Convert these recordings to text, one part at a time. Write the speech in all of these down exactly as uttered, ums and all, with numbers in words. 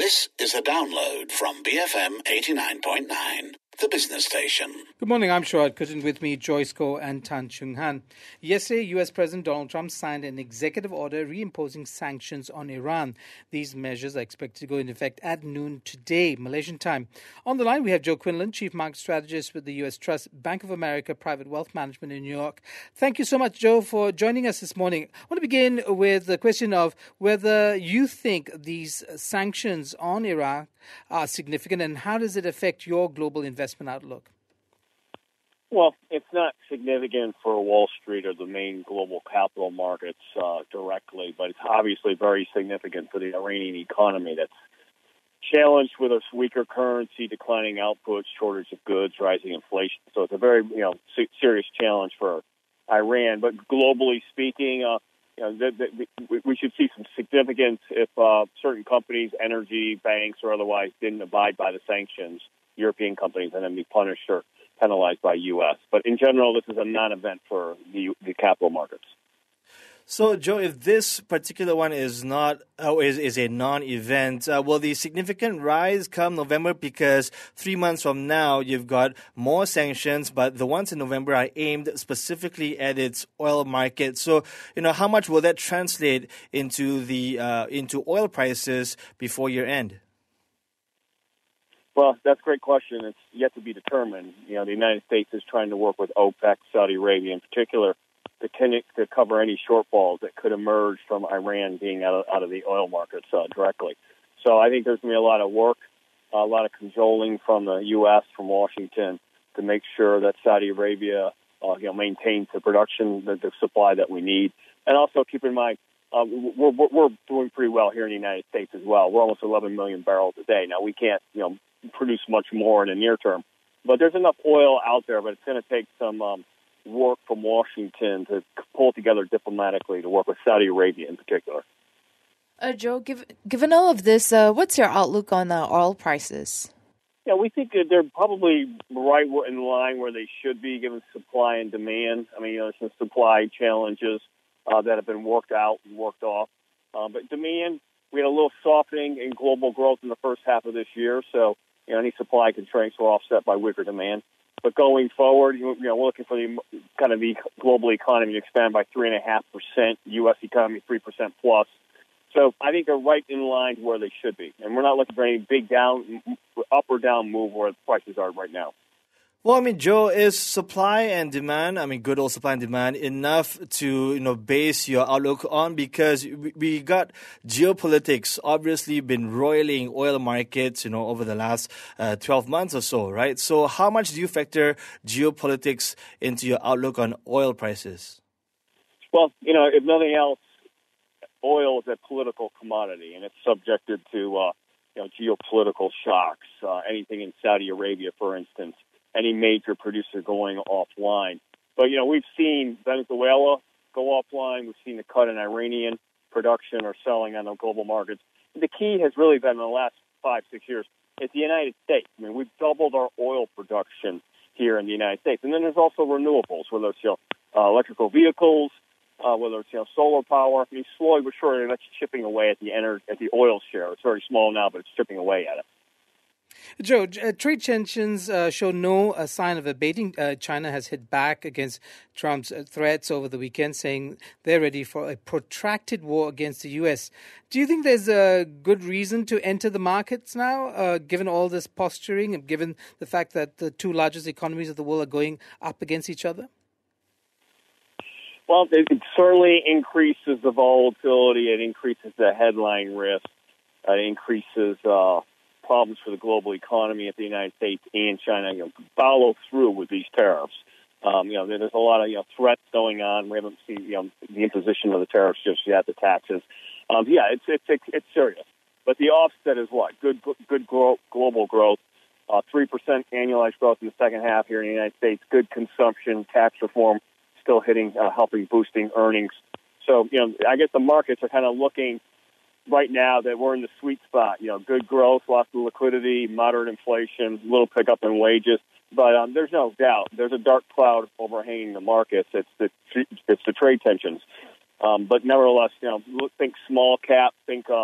This is a download from B F M eighty-nine point nine, the business station. Good morning, I'm Sharad Kuttan. With me, Joyce Koh and Tan Chung Han. Yesterday, U S President Donald Trump signed an executive order reimposing sanctions on Iran. These measures are expected to go into effect at noon today, Malaysian time. On the line, we have Joe Quinlan, Chief Market Strategist with the U S Trust Bank of America Private Wealth Management in New York. Thank you so much, Joe, for joining us this morning. I want to begin with the question of whether you think these sanctions on Iran are significant and how does it affect your global investment outlook? Well, it's not significant for Wall Street or the main global capital markets uh, directly, but it's obviously very significant for the Iranian economy that's challenged with a weaker currency, declining output, shortage of goods, rising inflation. So it's a very you know se- serious challenge for Iran. But globally speaking, uh, you know, the, the, the, we should see some significance if uh, certain companies, energy, banks, or otherwise didn't abide by the sanctions, European companies, and then be punished or penalized by U S. But in general, this is a non-event for the, the capital markets. So, Joe, if this particular one is not oh, is is a non-event, uh, will the significant rise come November? Because three months from now, you've got more sanctions, but the ones in November are aimed specifically at its oil market. So, you know, how much will that translate into the uh, into oil prices before year end? Well, that's a great question. It's yet to be determined. You know, the United States is trying to work with OPEC, Saudi Arabia in particular, to, to cover any shortfalls that could emerge from Iran being out of, out of the oil markets uh, directly. So I think there's going to be a lot of work, a lot of cajoling from the U S, from Washington, to make sure that Saudi Arabia uh, you know, maintains the production, the, the supply that we need. And also keep in mind, Uh, we're, we're, we're doing pretty well here in the United States as well. We're almost eleven million barrels a day. Now, we can't, you know, produce much more in the near term, but there's enough oil out there, but it's going to take some um, work from Washington to pull together diplomatically to work with Saudi Arabia in particular. Uh, Joe, give, given all of this, uh, what's your outlook on uh, oil prices? Yeah, we think that they're probably right in line where they should be given supply and demand. I mean, you know, some supply challenges Uh, that have been worked out and worked off. Uh, but demand, we had a little softening in global growth in the first half of this year, so you know, any supply constraints were offset by weaker demand. But going forward, you know, we're looking for the kind of the global economy to expand by three point five percent, U S economy three percent plus. So I think they're right in line where they should be. And we're not looking for any big down, up or down move where the prices are right now. Well, I mean, Joe, is supply and demand, I mean, good old supply and demand, enough to, you know, base your outlook on? Because we, we got geopolitics obviously been roiling oil markets, you know, over the last uh, twelve months or so, right? So how much do you factor geopolitics into your outlook on oil prices? Well, you know, if nothing else, oil is a political commodity, and it's subjected to, uh, you know, geopolitical shocks. Uh, anything in Saudi Arabia, for instance, any major producer going offline. But, you know, we've seen Venezuela go offline. We've seen the cut in Iranian production or selling on the global markets. The key has really been in the last five, six years, it's the United States. I mean, we've doubled our oil production here in the United States. And then there's also renewables, whether it's, you know, uh, electrical vehicles, uh, whether it's, you know, solar power. I mean, slowly but surely that's chipping away at the, ener- at the oil share. It's very small now, but it's chipping away at it. Joe, uh, trade tensions uh, show no uh, sign of abating. Uh, China has hit back against Trump's uh, threats over the weekend, saying they're ready for a protracted war against the U S. Do you think there's a good reason to enter the markets now, uh, given all this posturing and given the fact that the two largest economies of the world are going up against each other? Well, it certainly increases the volatility. It increases the headline risk. Uh, it increases Uh, problems for the global economy if the United States and China, you know, follow through with these tariffs. Um, you know, there's a lot of, you know, threats going on. We haven't seen, you know, the imposition of the tariffs just yet, the taxes. Um, yeah, it's, it's, it's serious. But the offset is what? Good, good gro- global growth, uh, three percent annualized growth in the second half here in the United States, good consumption, tax reform still hitting, uh, helping, boosting earnings. So, you know, I guess the markets are kind of looking right now that we're in the sweet spot. You know, good growth, lots of liquidity, moderate inflation, a little pickup in wages. But um, there's no doubt there's a dark cloud overhanging the markets. It's the it's the trade tensions. Um, but nevertheless, you know, think small cap, think um,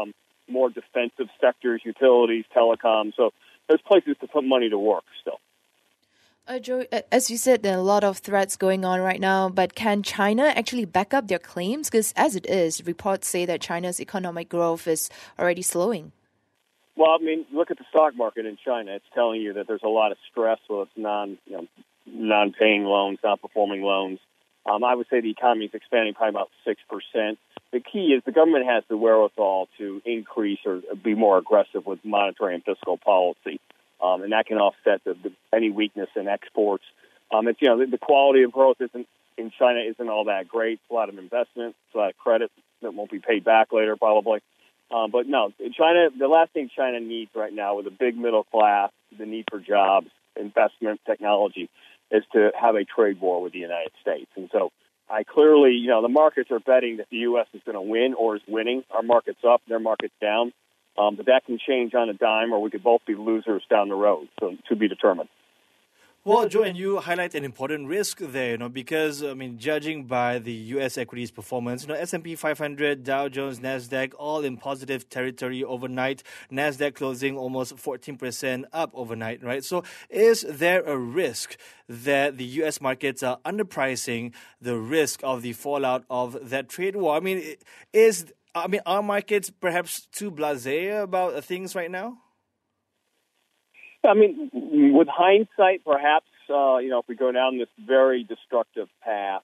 more defensive sectors, utilities, telecom. So there's places to put money to work still. Uh, Joe, uh, as you said, there are a lot of threats going on right now, but can China actually back up their claims? Because as it is, reports say that China's economic growth is already slowing. Well, I mean, look at the stock market in China. It's telling you that there's a lot of stress with non, you know, non-paying loans, non-performing loans. Um, I would say the economy is expanding probably about six percent. The key is the government has the wherewithal to increase or be more aggressive with monetary and fiscal policy. Um, and that can offset the, the, any weakness in exports. Um, it's, you know, the, the quality of growth isn't in China isn't all that great. It's a lot of investment, it's a lot of credit that won't be paid back later probably. Um, but no, China. The last thing China needs right now, with a big middle class, the need for jobs, investment, technology, is to have a trade war with the United States. And so, I clearly, you know, the markets are betting that the U S is going to win or is winning. Our market's up, their market's down. Um, but that can change on a dime, or we could both be losers down the road. So to be determined. Well, Joe, and you highlight an important risk there, you know, because, I mean, judging by the U S equities performance, you know, S and P five hundred, Dow Jones, NASDAQ, all in positive territory overnight. NASDAQ closing almost fourteen percent up overnight, right? So is there a risk that the U S markets are underpricing the risk of the fallout of that trade war? I mean, is... I mean, are markets perhaps too blasé about things right now? I mean, with hindsight, perhaps, uh, you know, if we go down this very destructive path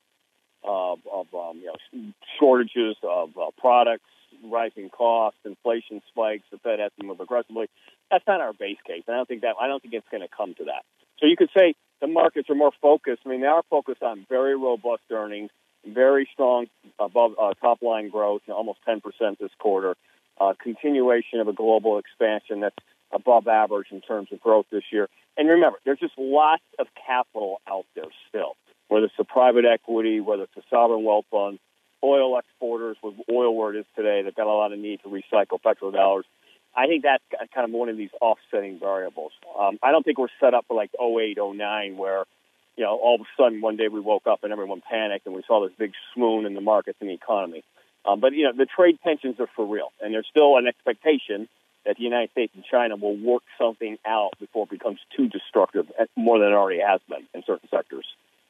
of, of um, you know, shortages of uh, products, rising costs, inflation spikes, the Fed has to move aggressively, that's not our base case. I don't think that. I don't think it's going to come to that. So you could say the markets are more focused. I mean, they are focused on very robust earnings, very strong above uh, top-line growth, you know, almost ten percent this quarter, uh, continuation of a global expansion that's above average in terms of growth this year. And remember, there's just lots of capital out there still, whether it's a private equity, whether it's a sovereign wealth fund, oil exporters with oil where it is today. They've got a lot of need to recycle petrodollars. I think that's kind of one of these offsetting variables. Um, I don't think we're set up for like oh eight, oh nine where, you know, all of a sudden one day we woke up and everyone panicked and we saw this big swoon in the markets and the economy. Um, but, you know, the trade tensions are for real. And there's still an expectation that the United States and China will work something out before it becomes too destructive, more than it already has been in certain sectors.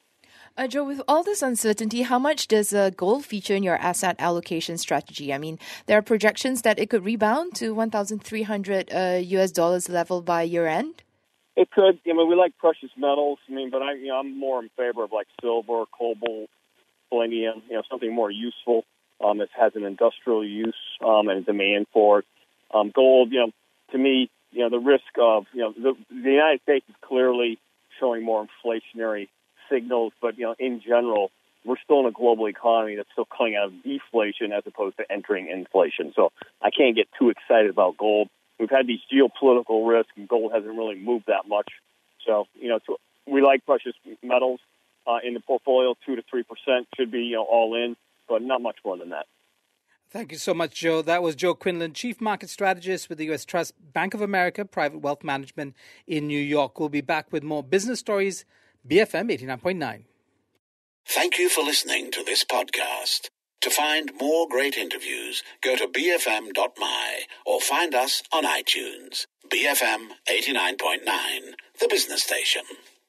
Uh, Joe, with all this uncertainty, how much does uh, gold feature in your asset allocation strategy? I mean, there are projections that it could rebound to one thousand three hundred uh, U S dollars level by year end. It could. I mean, we like precious metals. I mean, but I, you know, I'm more in favor of like silver, cobalt, palladium. You know, something more useful um, that has an industrial use um, and a demand for it. Um, gold, you know, to me, you know, the risk of, you know, the, the United States is clearly showing more inflationary signals, but, you know, in general, we're still in a global economy that's still coming out of deflation as opposed to entering inflation. So I can't get too excited about gold. We've had these geopolitical risks, and gold hasn't really moved that much. So, you know, to, we like precious metals uh, in the portfolio. Two to three percent should be, you know, all in, but not much more than that. Thank you so much, Joe. That was Joe Quinlan, Chief Market Strategist with the U S Trust Bank of America Private Wealth Management in New York. We'll be back with more business stories. B F M eighty-nine point nine. Thank you for listening to this podcast. To find more great interviews, go to b f m dot m y or find us on iTunes. B F M eighty-nine point nine, the business station.